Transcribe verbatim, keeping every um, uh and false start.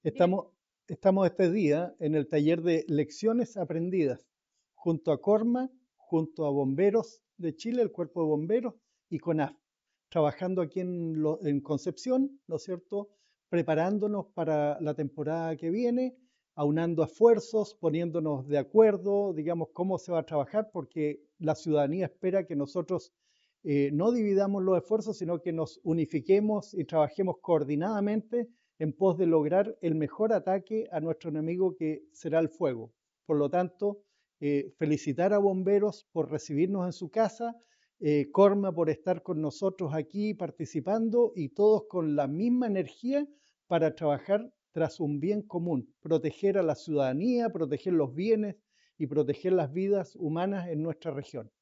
Bien, Estamos, estamos este día en el taller de Lecciones Aprendidas, junto a Corma, junto a Bomberos de Chile, el Cuerpo de Bomberos, y CONAF, trabajando aquí en, lo- en Concepción, ¿no es cierto? Preparándonos para la temporada que viene, aunando esfuerzos, poniéndonos de acuerdo, digamos, cómo se va a trabajar, porque la ciudadanía espera que nosotros eh, no dividamos los esfuerzos, sino que nos unifiquemos y trabajemos coordinadamente en pos de lograr el mejor ataque a nuestro enemigo, que será el fuego. Por lo tanto, eh, felicitar a Bomberos por recibirnos en su casa, eh, Corma por estar con nosotros aquí participando, y todos con la misma energía para trabajar tras un bien común, proteger a la ciudadanía, proteger los bienes y proteger las vidas humanas en nuestra región.